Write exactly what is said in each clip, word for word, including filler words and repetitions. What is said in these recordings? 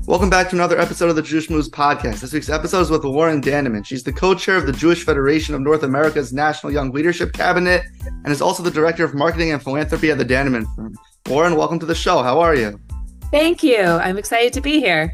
Welcome back to another episode of the Jewish Moves podcast. This week's episode is with Lauren Danneman. She's the co-chair of the Jewish Federation of North America's National Young Leadership Cabinet and is also the director of marketing and philanthropy at the Danneman Firm. Lauren, welcome to the show. How are you? Thank you. I'm excited to be here.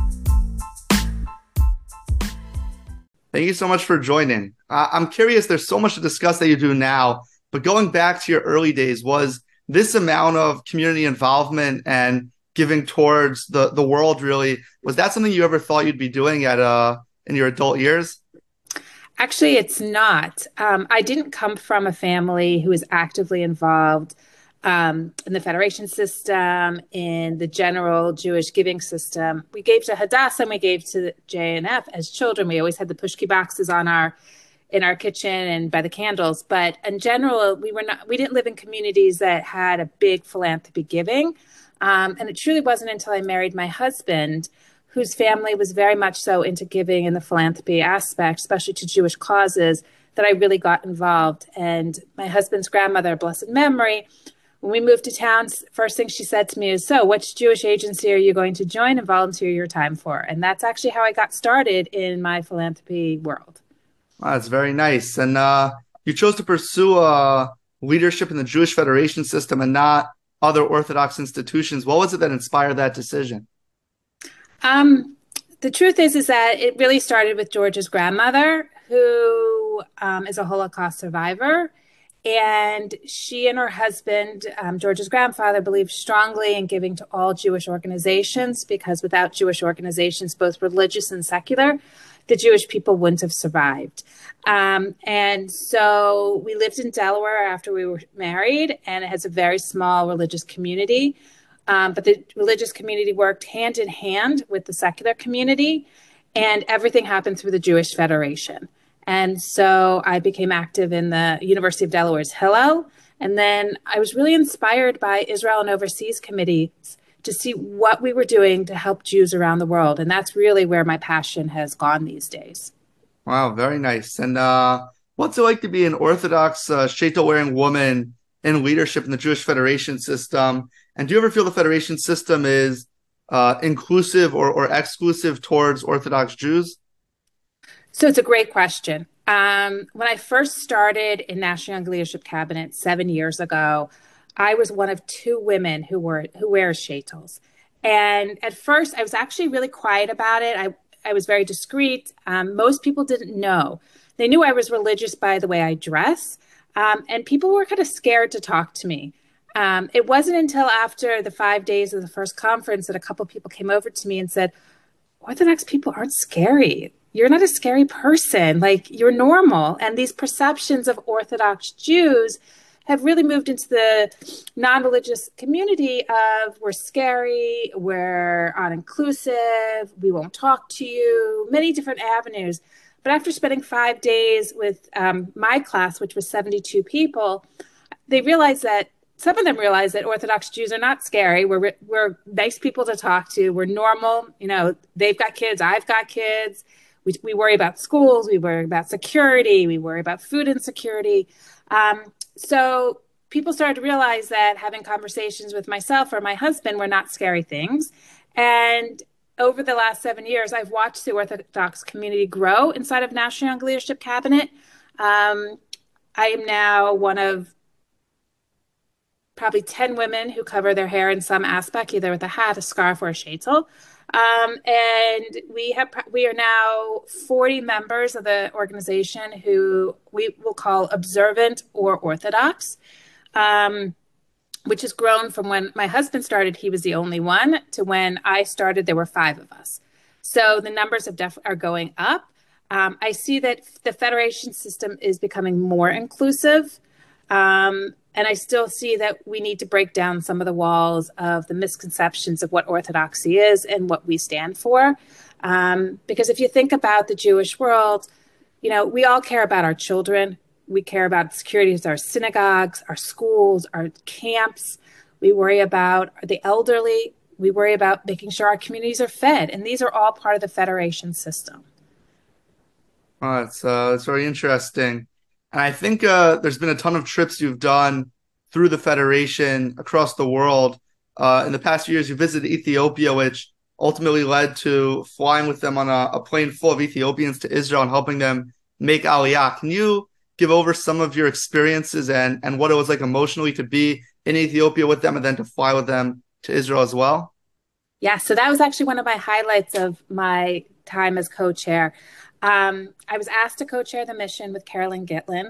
Thank you so much for joining. Uh, I'm curious, there's so much to discuss that you do now, but going back to your early days, was this amount of community involvement and giving towards the, the world, really, was that something you ever thought you'd be doing at uh in your adult years? Actually, it's not. Um, I didn't come from a family who is actively involved um, in the federation system, in the general Jewish giving system. We gave to Hadassah and we gave to J N F as children. We always had the pushki boxes on our in our kitchen and by the candles. But in general, we were not. We didn't live in communities that had a big philanthropy giving. Um, and it truly wasn't until I married my husband, whose family was very much so into giving in the philanthropy aspect, especially to Jewish causes, that I really got involved. And my husband's grandmother, blessed memory, when we moved to town, first thing she said to me is, so which Jewish agency are you going to join and volunteer your time for? And that's actually how I got started in my philanthropy world. Wow, that's very nice. And uh, you chose to pursue uh, leadership in the Jewish Federation system and not other Orthodox institutions. What was it that inspired that decision? Um, the truth is, is that it really started with George's grandmother, who um, is a Holocaust survivor. And she and her husband, um, George's grandfather, believed strongly in giving to all Jewish organizations, because without Jewish organizations, both religious and secular, the Jewish people wouldn't have survived. Um, and so we lived in Delaware after we were married, and it has a very small religious community. Um, but the religious community worked hand in hand with the secular community, and everything happened through the Jewish Federation. And so I became active in the University of Delaware's Hillel. And then I was really inspired by Israel and Overseas committees to see what we were doing to help Jews around the world. And that's really where my passion has gone these days. Wow, very nice. And uh, what's it like to be an Orthodox uh, sheitel-wearing woman in leadership in the Jewish Federation system? And do you ever feel the Federation system is uh, inclusive or, or exclusive towards Orthodox Jews? So it's a great question. Um, when I first started in National Young Leadership Cabinet seven years ago, I was one of two women who were who wears sheitels. And at first, I was actually really quiet about it. I, I was very discreet. Um, most people didn't know. They knew I was religious by the way I dress. Um, and people were kind of scared to talk to me. Um, it wasn't until after the five days of the first conference that a couple of people came over to me and said, Orthodox people aren't scary. You're not a scary person. Like, you're normal. And these perceptions of Orthodox Jews have really moved into the non-religious community of we're scary, we're uninclusive, we won't talk to you, many different avenues. But after spending five days with um, my class, which was seventy-two people, they realized that some of them realized that Orthodox Jews are not scary. We're we're nice people to talk to. We're normal. You know, they've got kids, I've got kids. We we worry about schools. We worry about security. We worry about food insecurity. Um, so people started to realize that having conversations with myself or my husband were not scary things. And over the last seven years, I've watched the Orthodox community grow inside of National Young Leadership Cabinet. Um, I am now one of probably ten women who cover their hair in some aspect, either with a hat, a scarf, or a sheitel. Um, and we have we are now forty members of the organization who we will call observant or Orthodox, um, which has grown from when my husband started, he was the only one, to when I started, there were five of us. So the numbers have def- are going up. Um, I see that the federation system is becoming more inclusive. Um, and I still see that we need to break down some of the walls of the misconceptions of what Orthodoxy is and what we stand for. Um, because if you think about the Jewish world, you know, we all care about our children. We care about security of our synagogues, our schools, our camps. We worry about the elderly. We worry about making sure our communities are fed. And these are all part of the federation system. Oh, that's, uh, that's very interesting. And I think uh, there's been a ton of trips you've done through the Federation across the world. Uh, in the past few years, you visited Ethiopia, which ultimately led to flying with them on a, a plane full of Ethiopians to Israel and helping them make Aliyah. Can you give over some of your experiences and, and what it was like emotionally to be in Ethiopia with them and then to fly with them to Israel as well? Yeah, so that was actually one of my highlights of my time as co-chair. Um, I was asked to co-chair the mission with Carolyn Gitlin.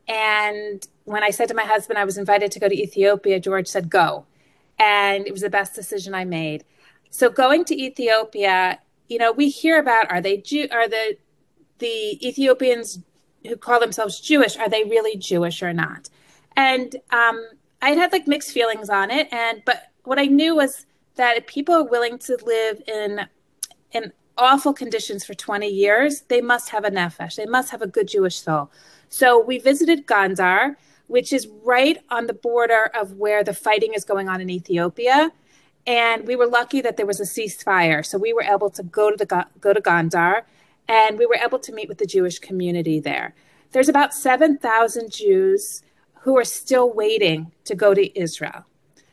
And when I said to my husband I was invited to go to Ethiopia, George said, go. And it was the best decision I made. So going to Ethiopia, you know, we hear about, are they Jew, are the, the Ethiopians who call themselves Jewish, are they really Jewish or not? And um, I had like mixed feelings on it. And, but what I knew was that if people are willing to live in, in awful conditions for twenty years, they must have a nefesh. They must have a good Jewish soul. So we visited Gondar, which is right on the border of where the fighting is going on in Ethiopia. And we were lucky that there was a ceasefire. So we were able to go to the go to Gondar, and we were able to meet with the Jewish community there. There's about seven thousand Jews who are still waiting to go to Israel.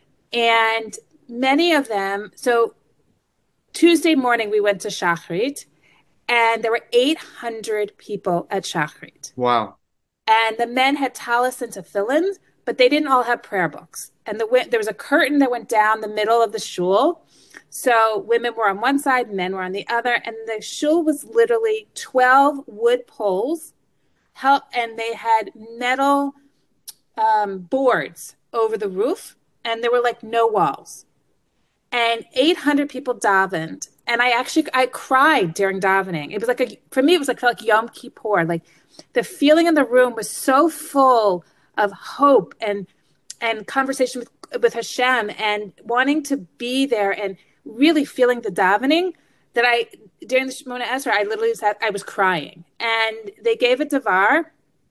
And many of them, so Tuesday morning we went to Shachrit, and there were eight hundred people at Shachrit. Wow. And the men had talis and tefillin, but they didn't all have prayer books. And the, there was a curtain that went down the middle of the shul. So women were on one side, men were on the other. And the shul was literally twelve wood poles, and they had metal um, boards over the roof, and there were like no walls. And eight hundred people davened. And I actually, I cried during davening. It was like, a, for me, it was like, like Yom Kippur. Like the feeling in the room was so full of hope and and conversation with, with Hashem and wanting to be there and really feeling the davening that I, during the Shemona Esrei, I literally said, I was crying. And they gave a davar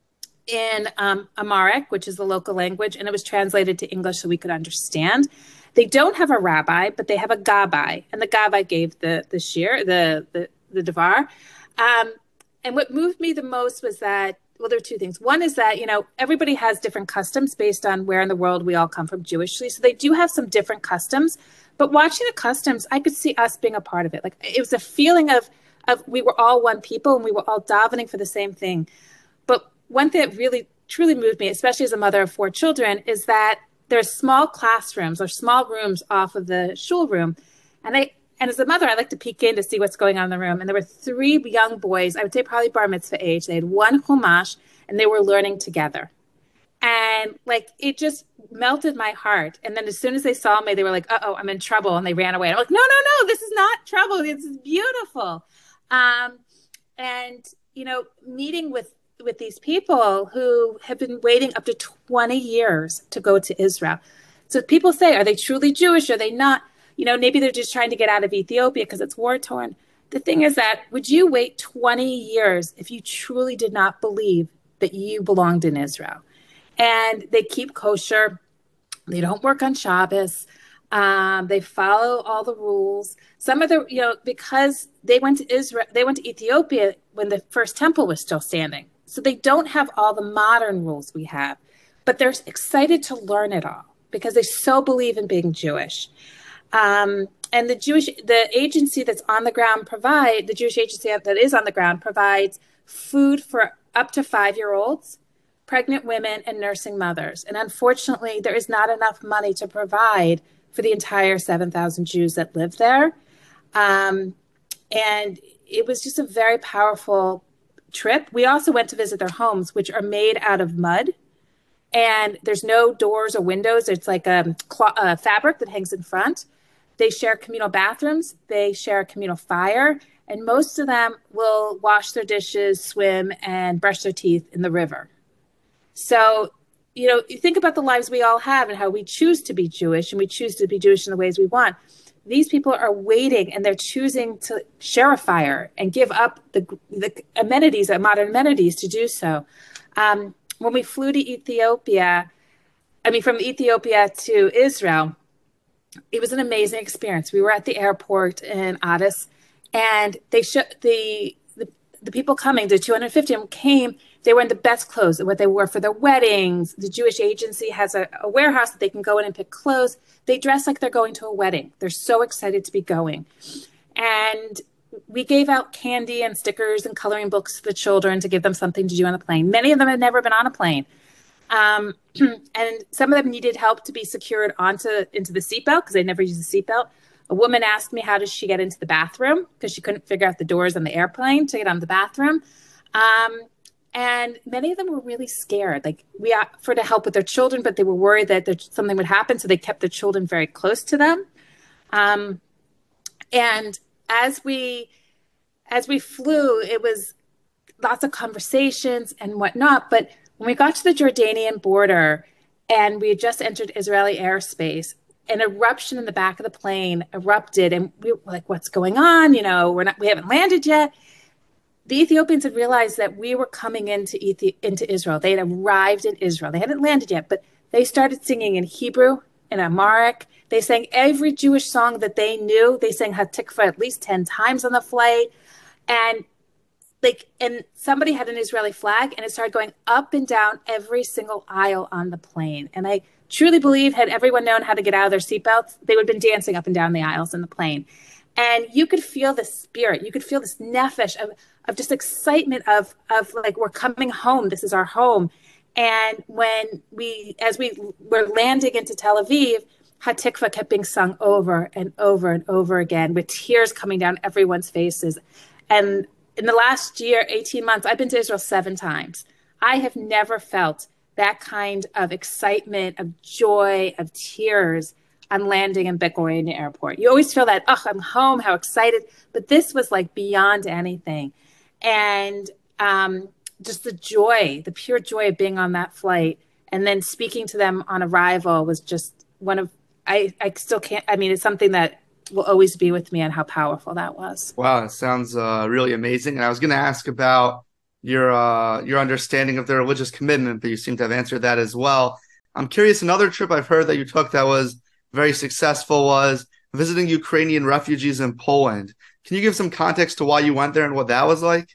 in um, Amharic, which is the local language, and it was translated to English so we could understand. They don't have a rabbi, but they have a gabbai, and the gabbai gave the the shir, the the, the davar. Um, and what moved me the most was that, well, there are two things. One is that, you know, everybody has different customs based on where in the world we all come from Jewishly. So they do have some different customs. But watching the customs, I could see us being a part of it. Like it was a feeling of, of we were all one people and we were all davening for the same thing. But one thing that really, truly moved me, especially as a mother of four children, is that there's small classrooms or small rooms off of the shul room. And I, and as a mother, I like to peek in to see what's going on in the room. And there were three young boys, I would say probably bar mitzvah age. They had one chumash and they were learning together. And like, it just melted my heart. And then as soon as they saw me, they were like, uh-oh, I'm in trouble. And they ran away. And I'm like, no, no, no, this is not trouble. This is beautiful. Um, and, you know, meeting with with these people who have been waiting up to twenty years to go to Israel. So people say, are they truly Jewish? Are they not? You know, maybe they're just trying to get out of Ethiopia because it's war torn. The thing is that, would you wait twenty years if you truly did not believe that you belonged in Israel? And they keep kosher. They don't work on Shabbos. Um, they follow all the rules. Some of the, you know, because they went to Israel, they went to Ethiopia when the first temple was still standing. So they don't have all the modern rules we have, but they're excited to learn it all because they so believe in being Jewish. Um, and the Jewish, the agency that's on the ground provide, the Jewish agency that is on the ground provides food for up to five-year-olds, pregnant women, and nursing mothers. And unfortunately, there is not enough money to provide for the entire seven thousand Jews that live there. Um, and it was just a very powerful trip. We also went to visit their homes, which are made out of mud. And there's no doors or windows. It's like a, a fabric that hangs in front. They share communal bathrooms. They share a communal fire. And most of them will wash their dishes, swim, and brush their teeth in the river. So, you know, you think about the lives we all have and how we choose to be Jewish, and we choose to be Jewish in the ways we want. These people are waiting, and they're choosing to share a fire and give up the, the amenities, the modern amenities, to do so. Um, when we flew to Ethiopia, I mean, from Ethiopia to Israel, it was an amazing experience. We were at the airport in Addis, and they showed the, the the people coming, the two hundred fifty of them came. They were in the best clothes, what they wore for their weddings. The Jewish agency has a, a warehouse that they can go in and pick clothes. They dress like they're going to a wedding. They're so excited to be going. And we gave out candy and stickers and coloring books to the children to give them something to do on the plane. Many of them had never been on a plane. Um, and some of them needed help to be secured onto into the seatbelt because they never used the seatbelt. A woman asked me how does she get into the bathroom because she couldn't figure out the doors on the airplane to get on the bathroom. Um, and many of them were really scared. Like we offered to help with their children, but they were worried that there, something would happen, so they kept their children very close to them. Um, and as we as we flew, it was lots of conversations and whatnot. But when we got to the Jordanian border and we had just entered Israeli airspace, an eruption in the back of the plane erupted, and we were like, "What's going on? You know, we're not, we haven't landed yet." The Ethiopians had realized that we were coming into Ethi- into Israel. They had arrived in Israel. They hadn't landed yet, but they started singing in Hebrew, in Amharic. They sang every Jewish song that they knew. They sang Hatikva at least ten times on the flight, and like, and somebody had an Israeli flag, and it started going up and down every single aisle on the plane. And I truly believe, had everyone known how to get out of their seatbelts, they would have been dancing up and down the aisles in the plane. And you could feel the spirit. You could feel this nefesh of of just excitement of of like, we're coming home. This is our home. And when we, as we were landing into Tel Aviv, Hatikva kept being sung over and over and over again, with tears coming down everyone's faces. And in the last year, eighteen months, I've been to Israel seven times. I have never felt that kind of excitement, of joy, of tears on landing in Ben Gurion Airport. You always feel that, oh, I'm home, how excited. But this was like beyond anything. And um, just the joy, the pure joy of being on that flight and then speaking to them on arrival was just one of, I, I still can't, I mean, it's something that will always be with me, and how powerful that was. Wow, it sounds uh, really amazing. And I was going to ask about your uh, your understanding of their religious commitment, but you seem to have answered that as well. I'm curious, another trip I've heard that you took that was very successful was visiting Ukrainian refugees in Poland. Can you give some context to why you went there and what that was like?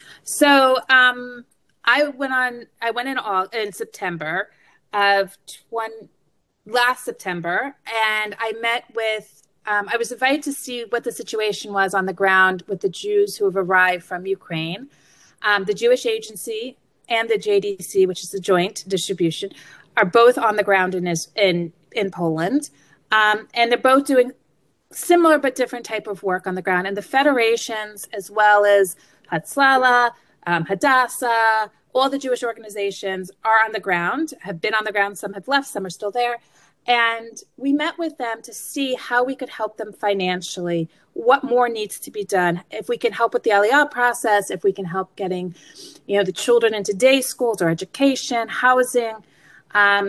So um, I went on, I went in all in September of twenty, last September, and I met with Um, I was invited to see what the situation was on the ground with the Jews who have arrived from Ukraine. Um, the Jewish Agency and the J D C, which is the joint distribution, are both on the ground in in, in Poland. Um, and they're both doing similar but different type of work on the ground. And the federations, as well as Hatzalah, um, Hadassah, all the Jewish organizations are on the ground, have been on the ground. Some have left, some are still there. And we met with them to see how we could help them financially, what more needs to be done, if we can help with the Aliyah process, if we can help getting, you know, the children into day schools or education, housing. Um,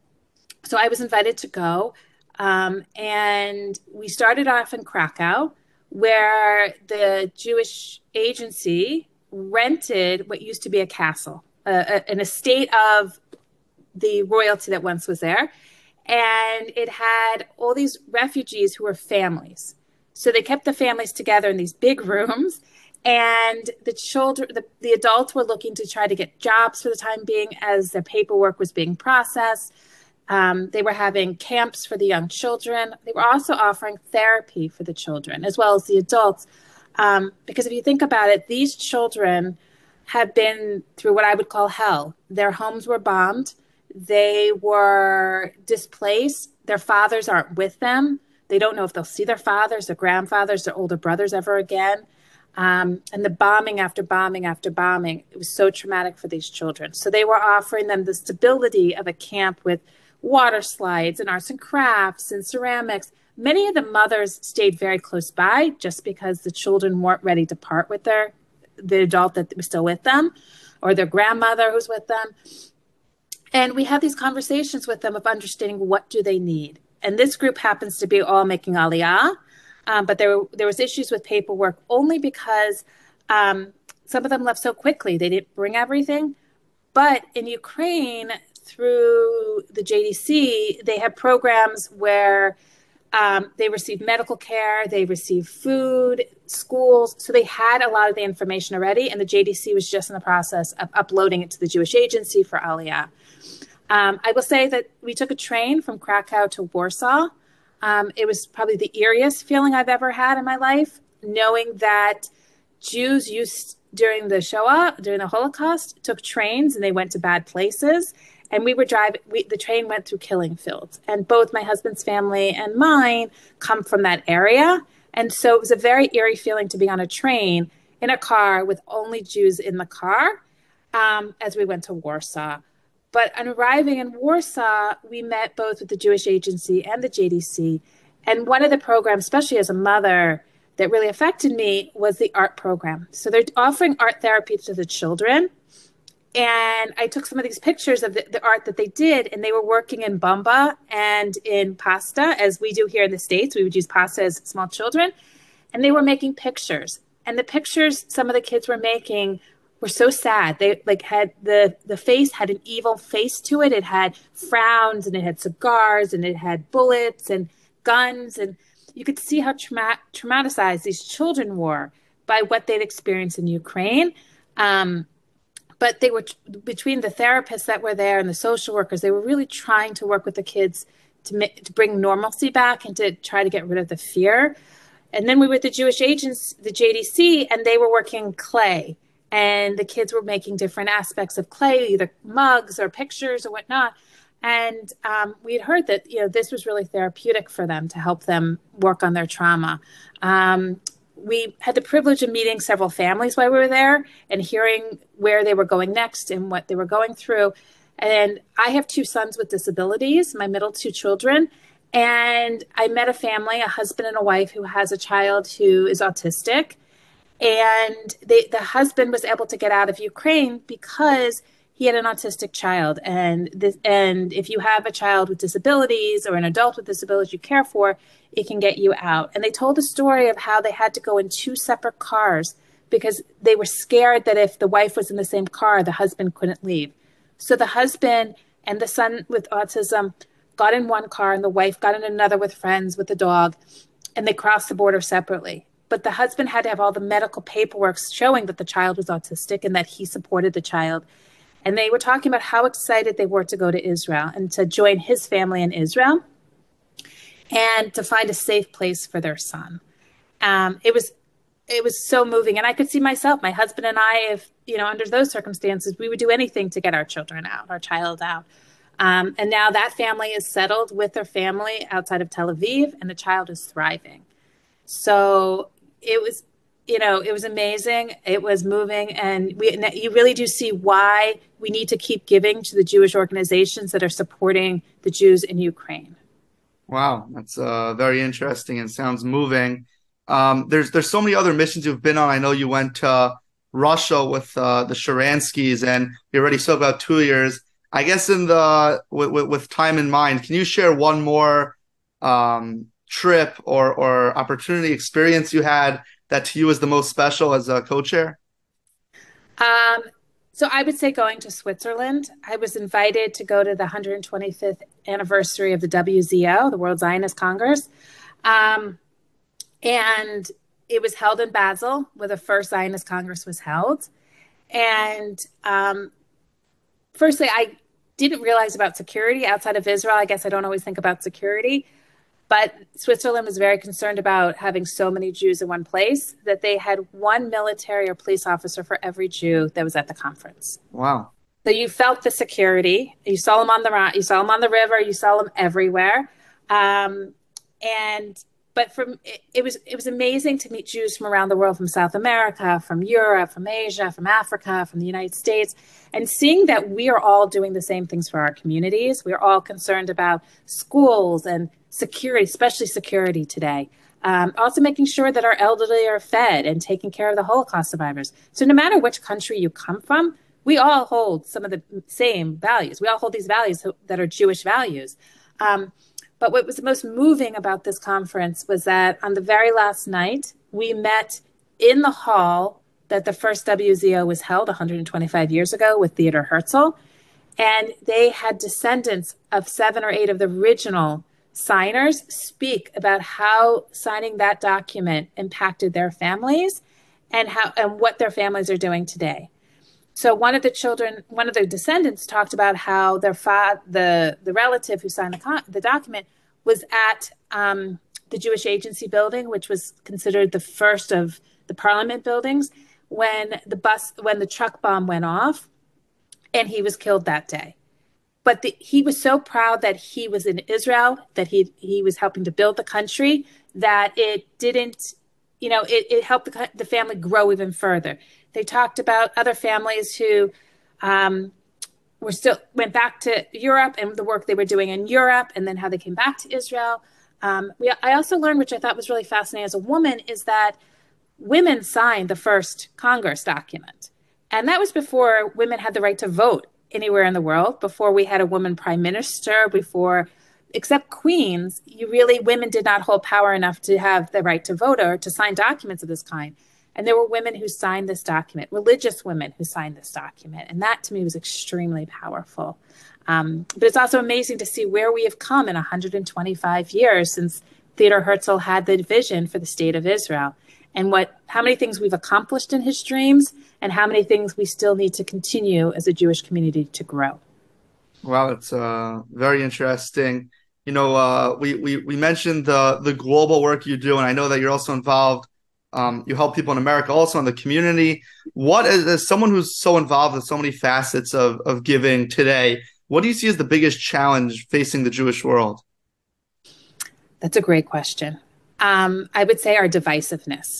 so I was invited to go. Um, and we started off in Krakow, where the Jewish Agency rented what used to be a castle, uh, an estate of the royalty that once was there. And it had all these refugees who were families. So they kept the families together in these big rooms. And the children, the, the adults were looking to try to get jobs for the time being as their paperwork was being processed. Um, they were having camps for the young children. They were also offering therapy for the children as well as the adults. Um, because if you think about it, these children have been through what I would call hell. Their homes were bombed. They were displaced. Their fathers aren't with them. They don't know if they'll see their fathers, their grandfathers, their older brothers ever again. Um, and the bombing after bombing after bombing, it was so traumatic for these children. So they were offering them the stability of a camp with water slides and arts and crafts and ceramics. Many of the mothers stayed very close by just because the children weren't ready to part with their the adult that was still with them, or their grandmother who's with them. And we have these conversations with them of understanding what do they need. And this group happens to be all making Aliyah, um, but there there was issues with paperwork only because um, some of them left so quickly. They didn't bring everything. But in Ukraine, through the J D C, they have programs where um, they receive medical care, they receive food, schools. So they had a lot of the information already, and the J D C was just in the process of uploading it to the Jewish Agency for Aliyah. Um, I will say that we took a train from Krakow to Warsaw. Um, it was probably the eeriest feeling I've ever had in my life. knowing that Jews used during the Shoah, during the Holocaust, took trains and they went to bad places. And we were driving, we, the train went through killing fields. And both my husband's family and mine come from that area. And so it was a very eerie feeling to be on a train in a car with only Jews in the car um, as we went to Warsaw. But on arriving in Warsaw, we met both with the Jewish Agency and the J D C. And one of the programs, especially as a mother, that really affected me was the art program. So they're offering art therapy to the children. And I took some of these pictures of the, the art that they did, and they were working in bamba and in pasta, as we do here in the States. We would use pasta as small children. And they were making pictures. And the pictures some of the kids were making were so sad. They like had the, the face had an evil face to it. It had frowns, and it had cigars, and it had bullets and guns. And you could see how trauma- traumatized these children were by what they'd experienced in Ukraine. Um, But they were, between the therapists that were there and the social workers, they were really trying to work with the kids to, make, to bring normalcy back and to try to get rid of the fear. And then we were with the Jewish agents, the J D C, and they were working clay. And the kids were making different aspects of clay, either mugs or pictures or whatnot. And um, we had heard that, you know, this was really therapeutic for them to help them work on their trauma. Um, We had the privilege of meeting several families while we were there and hearing where they were going next and what they were going through. And I have two sons with disabilities, my middle two children. And I met a family, a husband and a wife who has a child who is autistic. And they, the husband was able to get out of Ukraine because he had an autistic child. And this, and if you have a child with disabilities or an adult with disabilities you care for, it can get you out. And they told the story of how they had to go in two separate cars because they were scared that if the wife was in the same car, the husband couldn't leave. So the husband and the son with autism got in one car and the wife got in another with friends with the dog, and they crossed the border separately. But the husband had to have all the medical paperwork showing that the child was autistic and that he supported the child. And they were talking about how excited they were to go to Israel and to join his family in Israel and to find a safe place for their son. Um, it was it was so moving. And I could see myself, my husband and I, if, you know, under those circumstances, we would do anything to get our children out, our child out. Um, and now that family is settled with their family outside of Tel Aviv, and the child is thriving. So it was, you know, it was amazing. It was moving. And we, you really do see why we need to keep giving to the Jewish organizations that are supporting the Jews in Ukraine. Wow, that's uh, very interesting and sounds moving. Um, there's there's so many other missions you've been on. I know you went to Russia with uh, the Sharanskys, and you already spoke about two years. I guess in the with, with, with time in mind, can you share one more um, trip or or opportunity experience you had that to you is the most special as a co-chair? Um, so I would say going to Switzerland. I was invited to go to the one hundred twenty-fifth anniversary of the W Z O, the World Zionist Congress. Um, and it was held in Basel, where the first Zionist Congress was held. And um, firstly, I didn't realize about security outside of Israel. I guess I don't always think about security. But Switzerland was very concerned about having so many Jews in one place that they had one military or police officer for every Jew that was at the conference. Wow. So you felt the security. You saw them on the you saw them on the river. You saw them everywhere. Um, and but from it, it was it was amazing to meet Jews from around the world, from South America, from Europe, from Asia, from Africa, from the United States, and seeing that we are all doing the same things for our communities. We are all concerned about schools and security, especially security today. Um, also making sure that our elderly are fed and taking care of the Holocaust survivors. So no matter which country you come from, we all hold some of the same values. We all hold these values that are Jewish values. Um, but what was the most moving about this conference was that on the very last night, we met in the hall that the first W Z O was held one hundred twenty-five years ago with Theodor Herzl. And they had descendants of seven or eight of the original signers speak about how signing that document impacted their families and how and what their families are doing today. So one of the children, one of the descendants talked about how their father, the, the relative who signed the, con- the document was at um, the Jewish Agency building, which was considered the first of the parliament buildings, when the bus, when the truck bomb went off, and he was killed that day. But the, he was so proud that he was in Israel, that he he was helping to build the country, that it didn't, you know, it, it helped the, the family grow even further. They talked about other families who um, were still went back to Europe and the work they were doing in Europe, and then how they came back to Israel. Um, we, I also learned, which I thought was really fascinating as a woman, is that women signed the first Congress document. And that was before women had the right to vote anywhere in the world, before we had a woman prime minister, before, except queens, you really, women did not hold power enough to have the right to vote or to sign documents of this kind. And there were women who signed this document, religious women who signed this document. And that to me was extremely powerful. Um, but it's also amazing to see where we have come in one hundred twenty-five years since Theodore Herzl had the vision for the state of Israel, and what, how many things we've accomplished in his dreams, and how many things we still need to continue as a Jewish community to grow. Wow, it's uh, very interesting. You know, uh, we, we we mentioned the the global work you do, and I know that you're also involved. Um, you help people in America, also in the community. What, as, as someone who's so involved in so many facets of of giving today, what do you see as the biggest challenge facing the Jewish world? That's a great question. Um, I would say our divisiveness.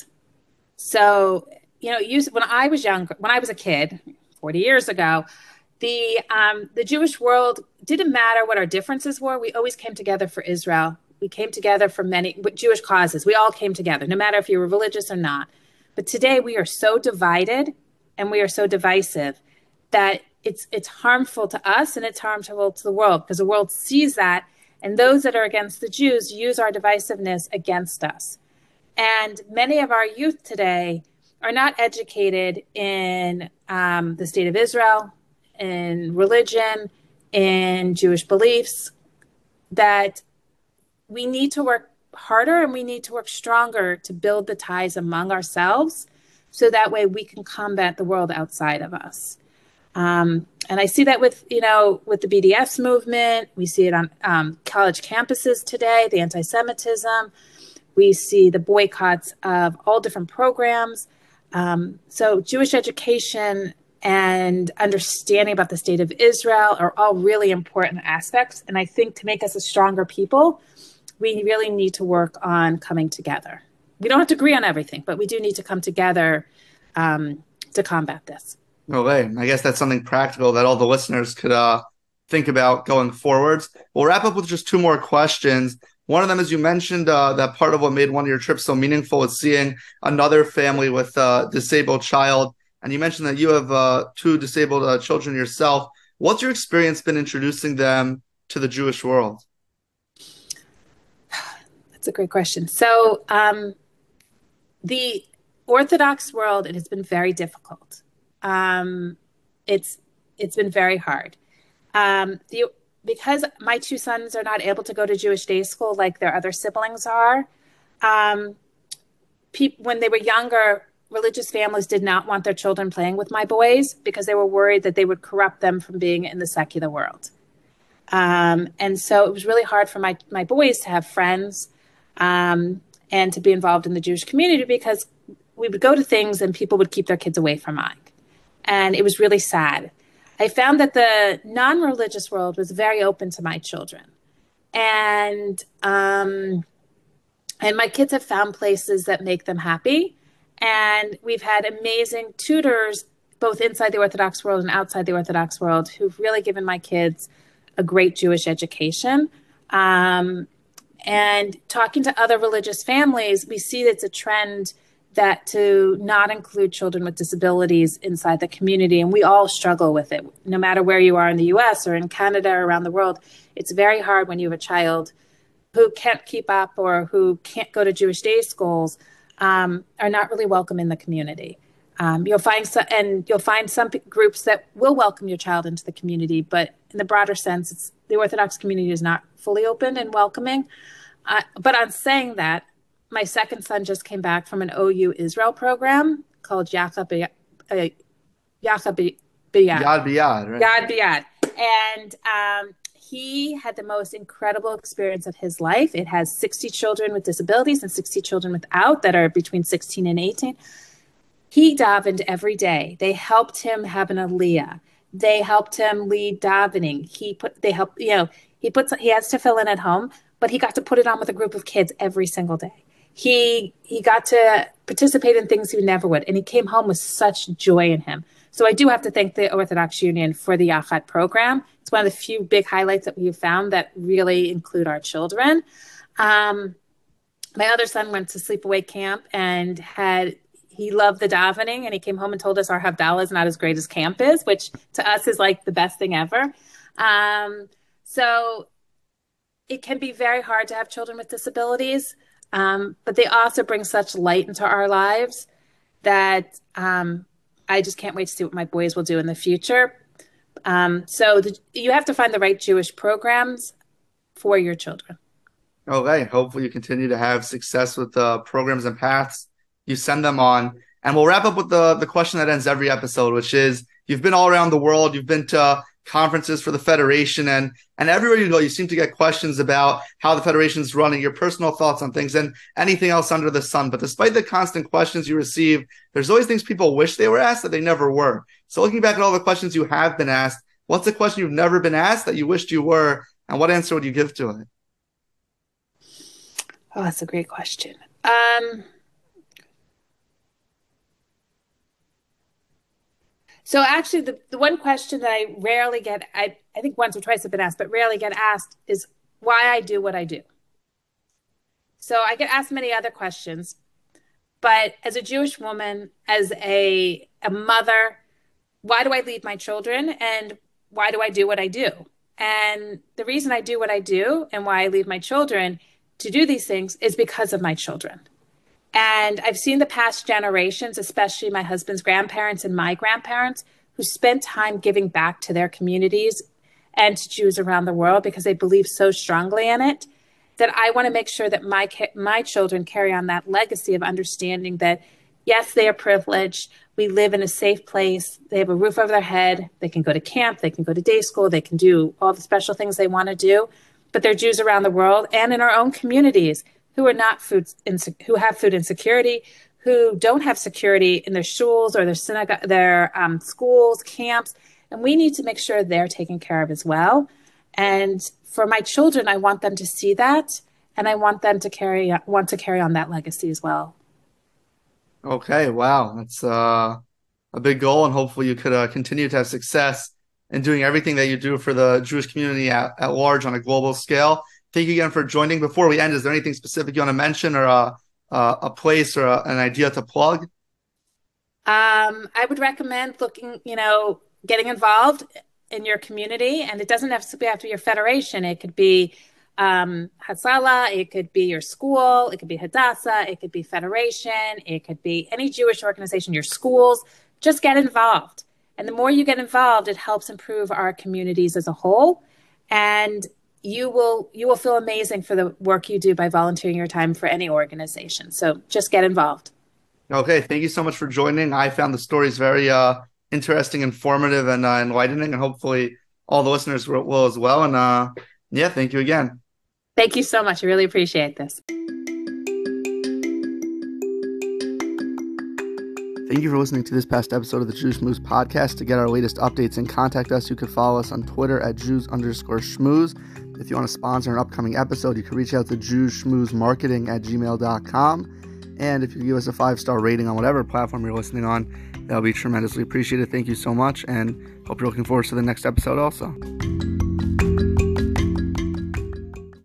So, you know, use, when I was younger, when I was a kid, forty years ago, the um, the Jewish world didn't matter what our differences were. We always came together for Israel. We came together for many Jewish causes. We all came together, no matter if you were religious or not. But today we are so divided and we are so divisive that it's it's harmful to us and it's harmful to the world, because the world sees that, and those that are against the Jews use our divisiveness against us. And many of our youth today are not educated in um, the state of Israel, in religion, in Jewish beliefs, that we need to work harder and we need to work stronger to build the ties among ourselves, so that way we can combat the world outside of us. Um, and I see that with, you know, with the B D S movement. We see it on um, college campuses today, the anti-Semitism. We see the boycotts of all different programs. Um, so Jewish education and understanding about the state of Israel are all really important aspects. And I think to make us a stronger people, we really need to work on coming together. We don't have to agree on everything, but we do need to come together um, to combat this. No way. I guess that's something practical that all the listeners could uh, think about going forwards. We'll wrap up with just two more questions. One of them is, you mentioned uh, that part of what made one of your trips so meaningful is seeing another family with a disabled child. And you mentioned that you have uh, two disabled uh, children yourself. What's your experience been introducing them to the Jewish world? That's a great question. So um, the Orthodox world, it has been very difficult. Um, it's it's been very hard. Um, the, because my two sons are not able to go to Jewish day school like their other siblings are, um, pe- when they were younger, religious families did not want their children playing with my boys because they were worried that they would corrupt them from being in the secular world. Um, and so it was really hard for my, my boys to have friends um, and to be involved in the Jewish community, because we would go to things and people would keep their kids away from mine. And it was really sad. I found that the non-religious world was very open to my children. And um, and my kids have found places that make them happy. And we've had amazing tutors, both inside the Orthodox world and outside the Orthodox world, who've really given my kids a great Jewish education. Um, and talking to other religious families, we see that it's a trend that to not include children with disabilities inside the community. And we all struggle with it, no matter where you are in the U S or in Canada or around the world. It's very hard when you have a child who can't keep up or who can't go to Jewish day schools, um, are not really welcome in the community. Um, you'll find so, and you'll find some p- groups that will welcome your child into the community, but in the broader sense, it's, the Orthodox community is not fully open and welcoming. Uh, but on saying that, my second son just came back from an O U Israel program called Yachad B'Yad. Uh, Yachad B'Yad. Yad B'Yad, right? Yad B'Yad. And um, he had the most incredible experience of his life. It has sixty children with disabilities and sixty children without that are between sixteen and eighteen. He davened every day. They helped him have an aliyah. They helped him lead davening. He put, they helped, you know, he puts, he has tefillin at home, but he got to put it on with a group of kids every single day. He, he got to participate in things he never would. And he came home with such joy in him. So I do have to thank the Orthodox Union for the Yachad program. It's one of the few big highlights that we've found that really include our children. Um, my other son went to sleepaway camp and had, he loved the davening, and he came home and told us our Havdalah is not as great as camp is, which to us is like the best thing ever. Um, so it can be very hard to have children with disabilities, um, but they also bring such light into our lives that um, I just can't wait to see what my boys will do in the future. Um, so the, you have to find the right Jewish programs for your children. Okay. Hopefully you continue to have success with the programs and paths you send them on. And we'll wrap up with the, the question that ends every episode, which is, you've been all around the world. You've been to conferences for the Federation, and, and everywhere you go, you seem to get questions about how the Federation is running, your personal thoughts on things, and anything else under the sun. But despite the constant questions you receive, there's always things people wish they were asked that they never were. So looking back at all the questions you have been asked, what's a question you've never been asked that you wished you were, and what answer would you give to it? Oh, that's a great question. Um, So actually, the, the one question that I rarely get, I, I think once or twice I've been asked, but rarely get asked is why I do what I do. So I get asked many other questions, but as a Jewish woman, as a, a mother, why do I lead my children, and why do I do what I do? And the reason I do what I do and why I lead my children to do these things is because of my children. And I've seen the past generations, especially my husband's grandparents and my grandparents, who spent time giving back to their communities and to Jews around the world because they believe so strongly in it, that I want to make sure that my my children carry on that legacy of understanding that, yes, they are privileged. We live in a safe place. They have a roof over their head. They can go to camp. They can go to day school. They can do all the special things they want to do. But they're Jews around the world and in our own communities who are not food, inse- who have food insecurity, who don't have security in their shuls or their synagogue, their um, schools, camps, and we need to make sure they're taken care of as well. And for my children, I want them to see that, and I want them to carry want to carry on that legacy as well. Okay, wow, that's uh, a big goal, and hopefully you could uh, continue to have success in doing everything that you do for the Jewish community at, at large on a global scale. Thank you again for joining. Before we end, is there anything specific you want to mention, or a, a, a place or a, an idea to plug? Um, I would recommend looking, you know, getting involved in your community, and it doesn't have to be after your federation. It could be um, Hatzalah, it could be your school, it could be Hadassah, it could be federation, it could be any Jewish organization, your schools. Just get involved. And the more you get involved, it helps improve our communities as a whole. And you will you will feel amazing for the work you do by volunteering your time for any organization. So just get involved. Okay, thank you so much for joining. I found the stories very uh, interesting, informative, and uh, enlightening, and hopefully all the listeners will, will as well. And uh, yeah, thank you again. Thank you so much. I really appreciate this. Thank you for listening to this past episode of the Jews Schmooze podcast. To get our latest updates and contact us, you can follow us on Twitter at Jews underscore Schmooze. If you want to sponsor an upcoming episode, you can reach out to Jews Schmooze Marketing at gmail dot com. And if you give us a five-star rating on whatever platform you're listening on, that'll be tremendously appreciated. Thank you so much, and hope you're looking forward to the next episode also.